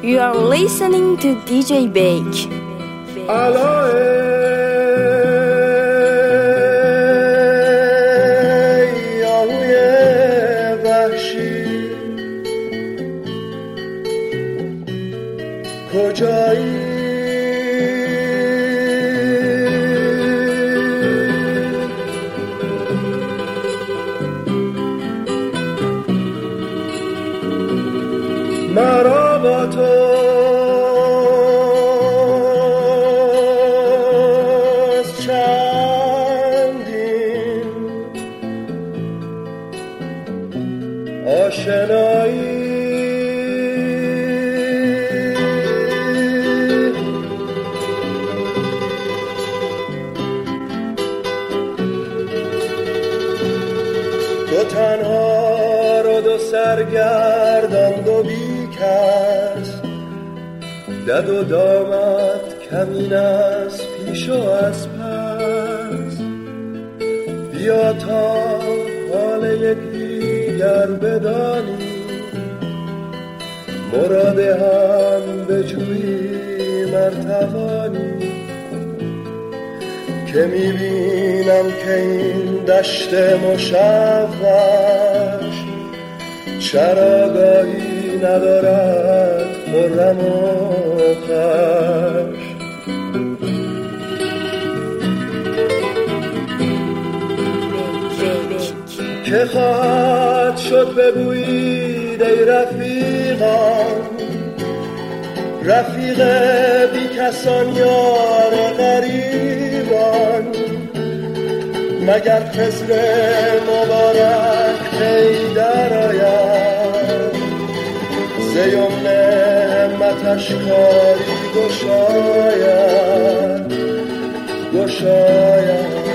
You are listening to DJ Bake. کجایی مرا با تو چندین آشنایی تو تنها رو دو سرگردان دو بیکس دد و دامت کمین از پیش و از پس بیا تا حال یکدیگر بدانی مراد هم بجوییم ارتوانی که میبینم که این دشت مشوش چراگاهی ندارد خرم و خوش که خواهد شد بگویید ای رفیقان رفیق بی کسان یار غریبان مگر خضر مبارک پی در آید ز یمن همتش کاری گشاید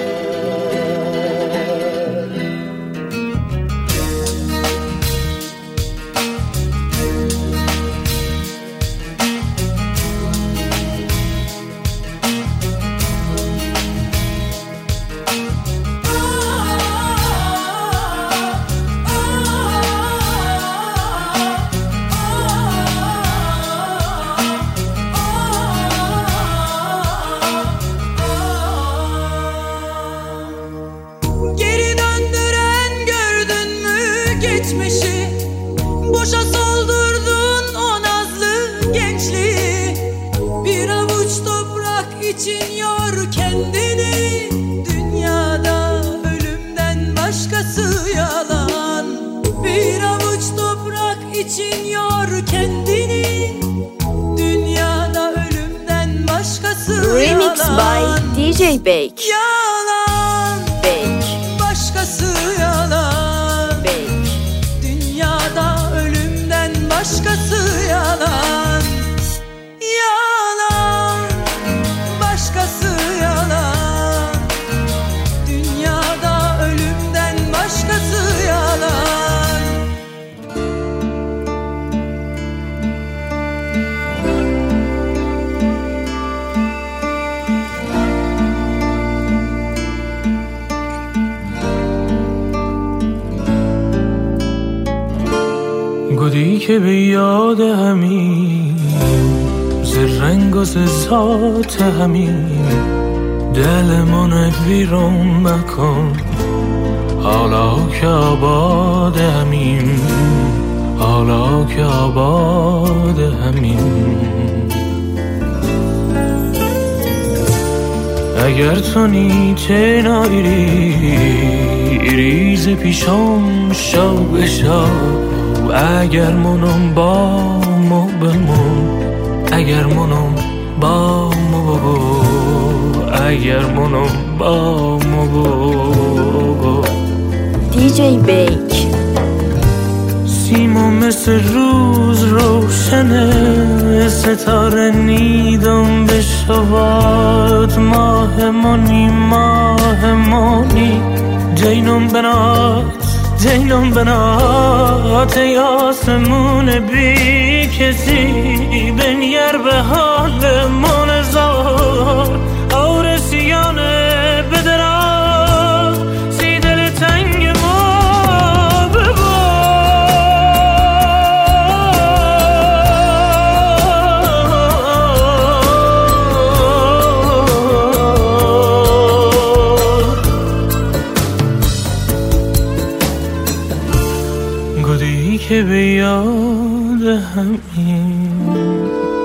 Boşa soldurdun o nazlı gençliği bir avuç toprak için yor kendini dünyada ölümden başkası yalan bir avuç toprak için yor kendini dünyada ölümden başkası yalan Remix by DJ Bake. Yalan Bake. Başkası yalan Bake. Dünyada ölümden başkası yalan Yalan Başkası yalan Dünyada ölümden başkası yalan گلی که به یاد همین ز رنگ و ز ذات همین دلمون بیرون مکن حالا که آباد همین حالا که آباد همین اگر تو نیچه ایریز پیشم شو بشو اگر منم با مو بمون اگر منم با مو اگر منم با مو DJ Bake. سیما مثل روز روشنه ستاره نیدم بشواد ماه مانی جینم بنات ای آسمون بی کسی بنگر به حال منزار آرسیانه بدرا سی دل تنگ ما ببار یاد همین.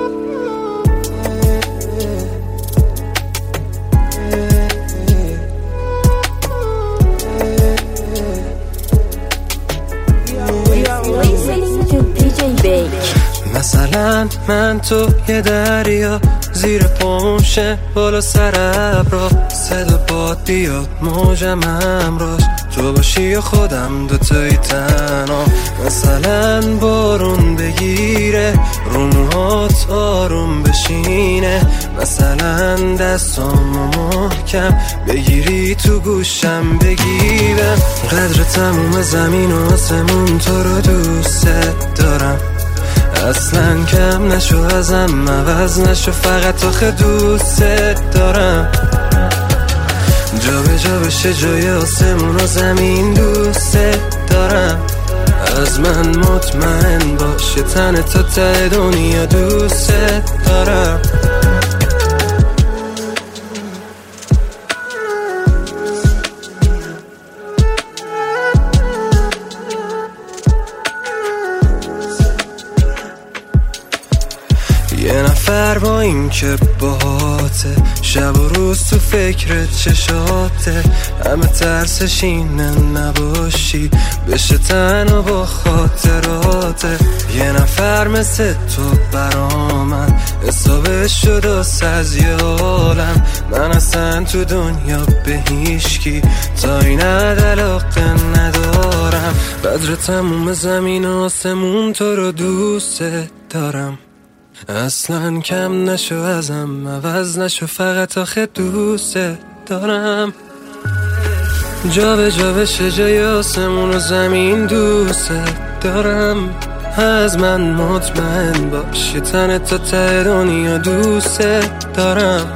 مثلا من تو یه دریا زیر پامشه بالا سر ابرا صدا باد بیاد موجم همراش تو باشی و خودم دوتایی تنها. مثلا بارون بگیره رو موهات آروم بشینه، مثلا دستامو محکم بگیری تو گوشم بگیرم. قدر تموم زمین و آسمون تو رو دوست دارم، اصلا کم نشو ازم عوض نشو فقط آخه دوست دارم. جا به جا بشه جای آسمون و زمین دوست دارم، از من مطمئن باشه تن تا ته دنیا دوست دارم. یه نفر با این که باهاته، شب و روز تو فکر چشاته، همه ترسش اینه نباشی بشه تنها با خاطراته. یه نفر مثل تو برا من حسابش شد از یه عالم، من اصلا تو دنیا به هیچکی تا این علاقه ندارم. بدر تموم زمین و آسمون تو رو دوست دارم، اصلا کم نشو ازم عوض نشو فقط آخه دوست دارم. جا به جا بشه جای آسمون و زمین دوست دارم، از من مطمئن باشی تن تا ته دنیا دوست دارم.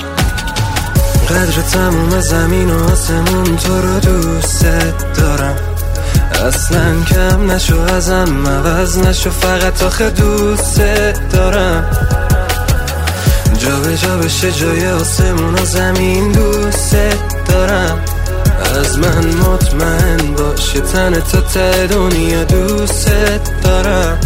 قدر تموم زمین و آسمون تو رو دوست دارم، اصلا کم نشو ازم عوض نشو فقط آخه دوست دارم. جا به جا بشه جای آسمون و زمین دوست دارم، از من مطمئن باشه تن تا ته دنیا دوست دارم.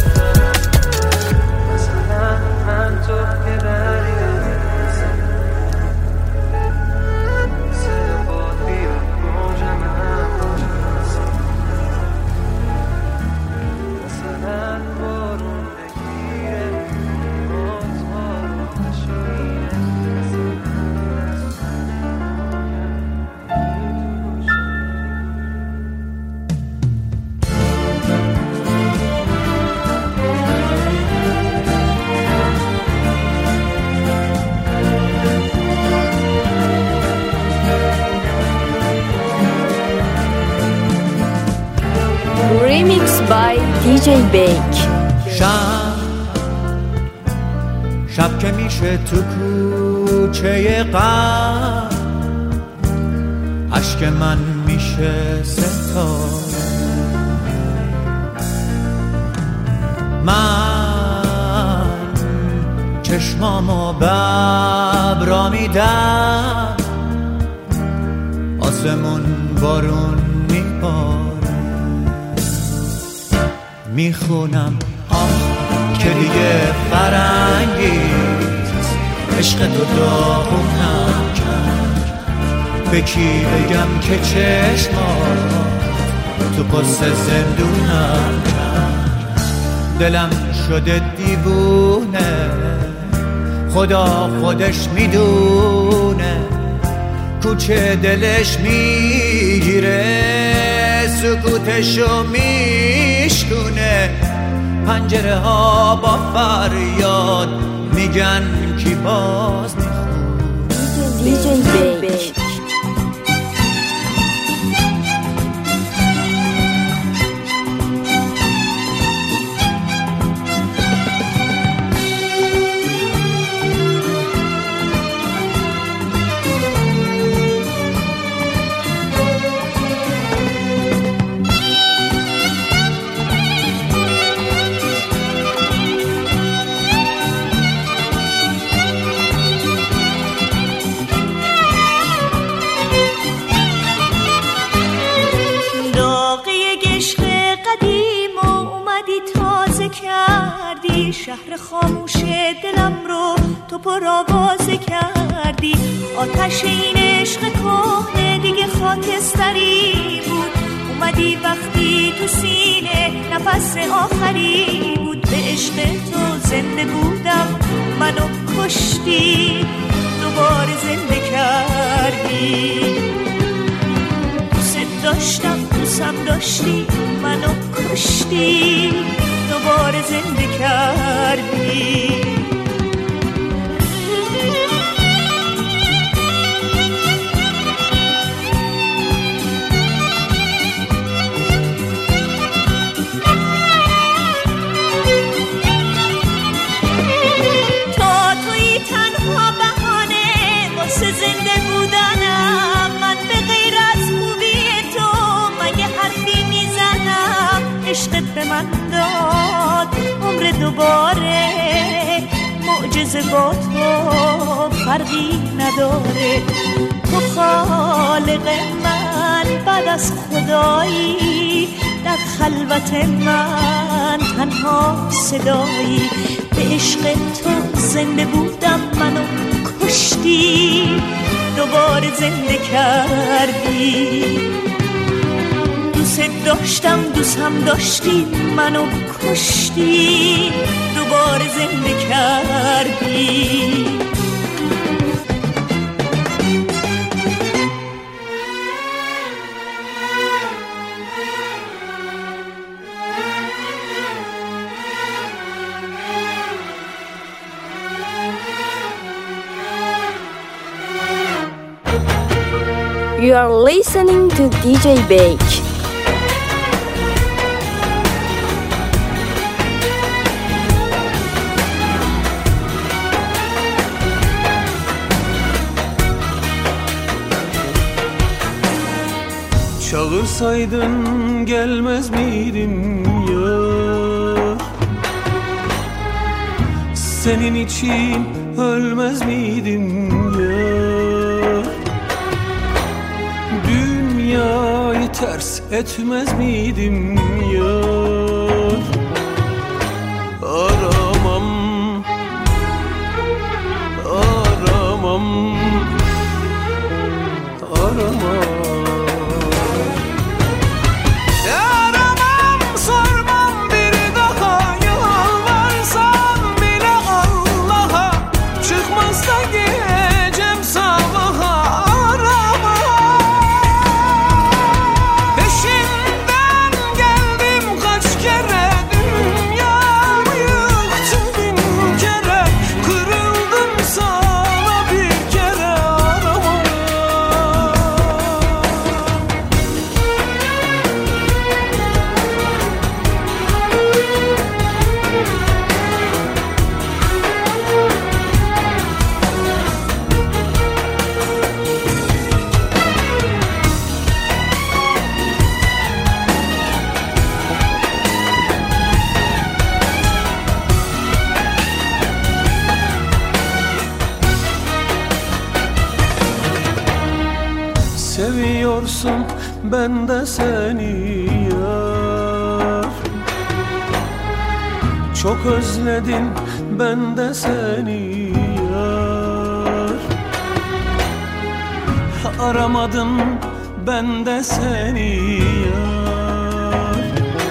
Remix by DJ Bake. شب که میشه تو کوچه غم، اشک من میشه ستاره. من چشمامو ببرا میدم، آسمون بارون میباره. میخونم که دیگه فرنگیت عشق تو داغونم کرد. به کی بگم که چشمات تو قصه زندونم کرد. دلم شده دیوونه، خدا خودش میدونه. کوچه دلش میگیره، سکوتشو میشکونه. پنجره ها با فریاد میگن کی باز میخونه. DJ Bake. کردی، شهر خاموش دلم رو تو پر آوازه کردی. آتش این عشق کهنه دیگه خاکستری بود، اومدی وقتی تو سینه نفس آخری بود. به عشق تو زنده بودم، منو کشتی، دوباره زنده کردی. دوست داشتم دوستم داشتی، منو کشتی، دوباره زنده کردی. زنده بودنم، من به غیر از خوبی تو مگه حرفی میزنم. عشقت به من داد عمر دوباره، معجزه با تو فرقی نداره. تو خالق من بعد از خدایی، در خلوت من تنها صدایی. به عشق تو زنده بودم، منو کشتی، دوباره زنده کردی. دوست داشتم دوستم داشتی، منو کشتی، دوباره زنده کردی. You are listening to DJ Bake. Çağırsaydın gelmez miydim yar? Senin için ölmez miydim yar? Dünyayı ters etmez miydim yar? Aramam, aramam, aramam. Seviyorsun ben de seni yar, çok özledim ben de seni yar. Aramadım ben de seni yar.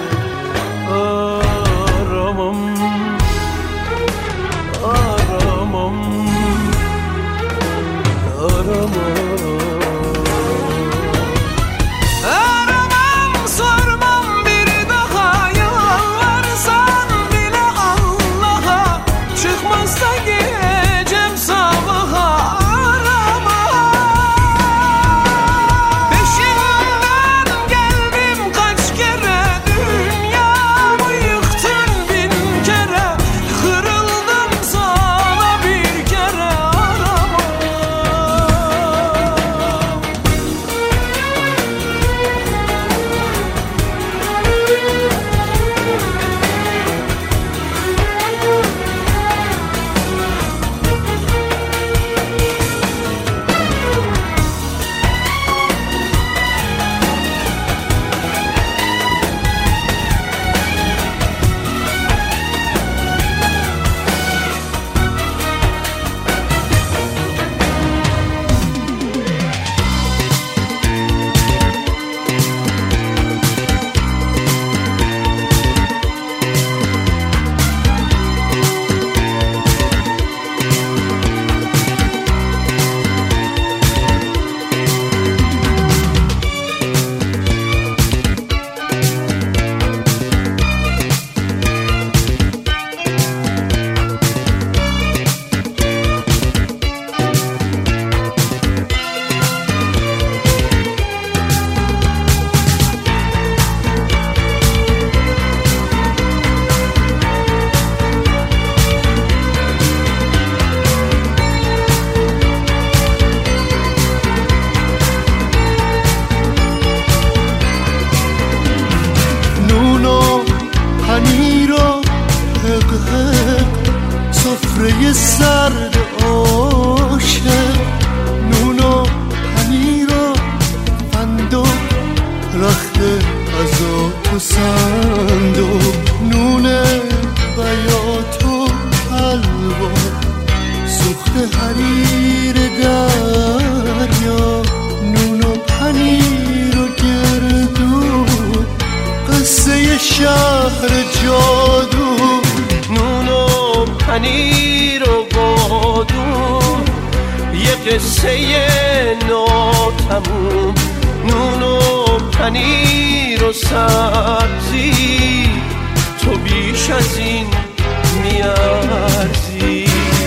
Aramam, aramam, aramam. Peşinden geldim حق سفره سرد عاشق، نون و پنیر و فندق، رخت غذا تو صندوق، نون بیات و حلوا، سوخت حریر دریا، نون و پنیر و گردو، قصه شهر جادو، نون و پنیر و بادو، یه قصه ناتموم، نون و پنیر و سبزی، تو بیش از این میارزی.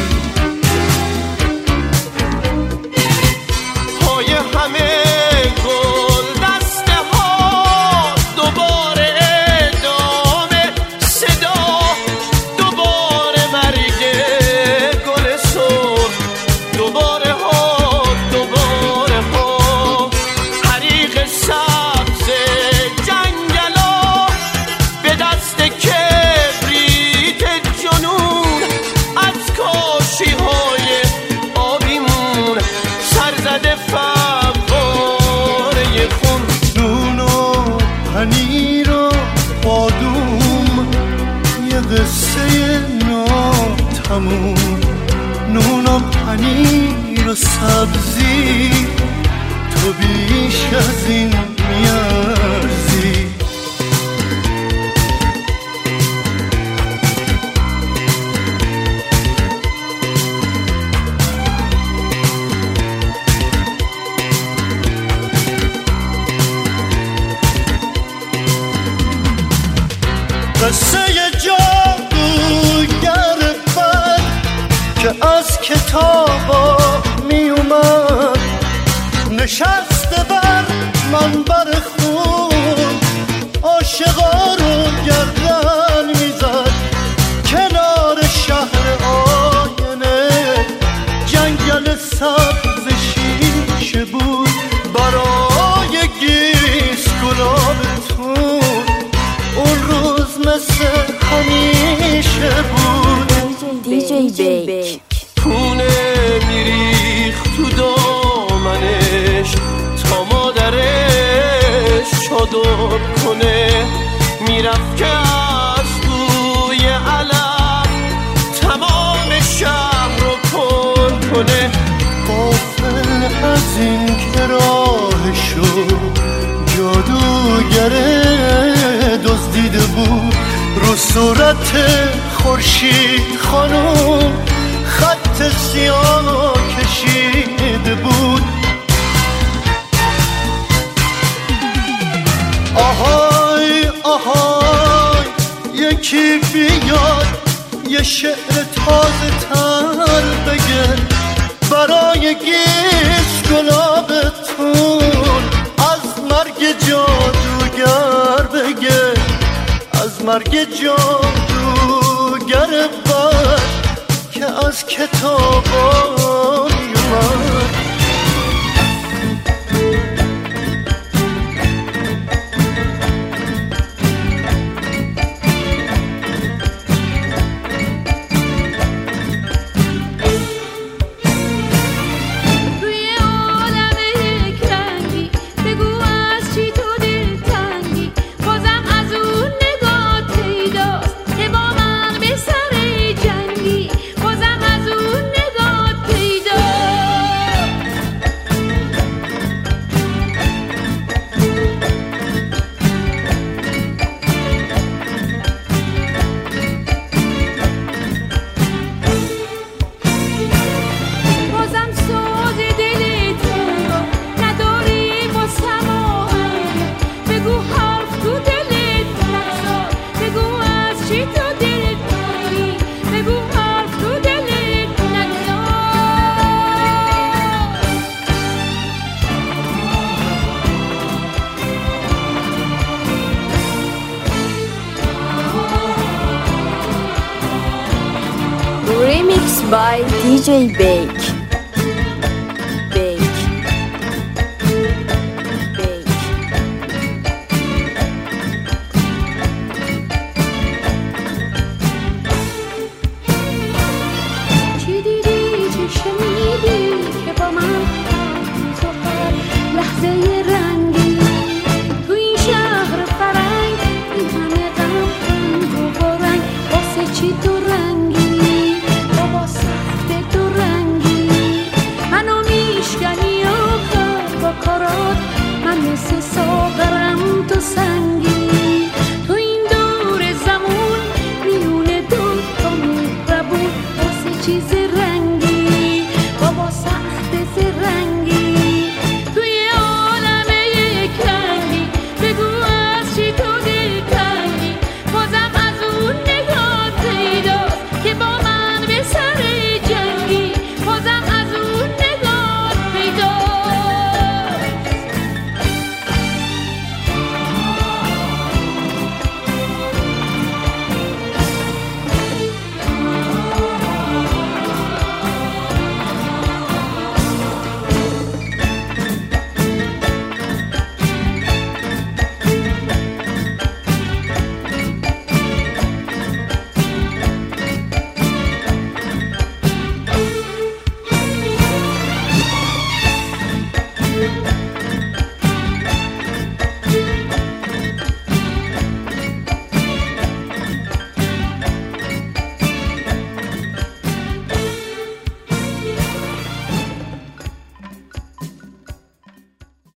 پای همه گل دسته ها، دوباره ادامه صدا، دوباره مرگ گل سرخ، دوباره ها، دوباره ها، حریق سبز جنگلا، به دست کبریت جنون، از کاشی های آبیمون، سرزده فواره خون. نون و پنیر و بادوم، یه قصه ناتموم، نون و پنیر و سبزی، تو بیش از این میارزی. قصه جادوگر بد که از کتابا می اومد، نشسته بر منبر خون، عاشقا رو گردن میزد کنار شهر آینه، جنگل سبز شیشه بود برای گیس گلابتون، اون روز مثل همیشه بود. دیجی بیک پونه میریخ تو دامنش تا مادرش چادر کنه، میرفت که از بوی علف تمام شهر رو پر کنه. غافل از این که راهشو جادوگره دزدیده بود، رو صورت خورشید خانوم خط سیاه کشیده بود. آهای آهای یکی بیاد یه شعر تازه تر بگه برای گیس گلابتون، از مرگ جادوگر بگه، از مرگ جادوگر بد که از کتابا میومد. Remixed by DJ Bake. هرچی تو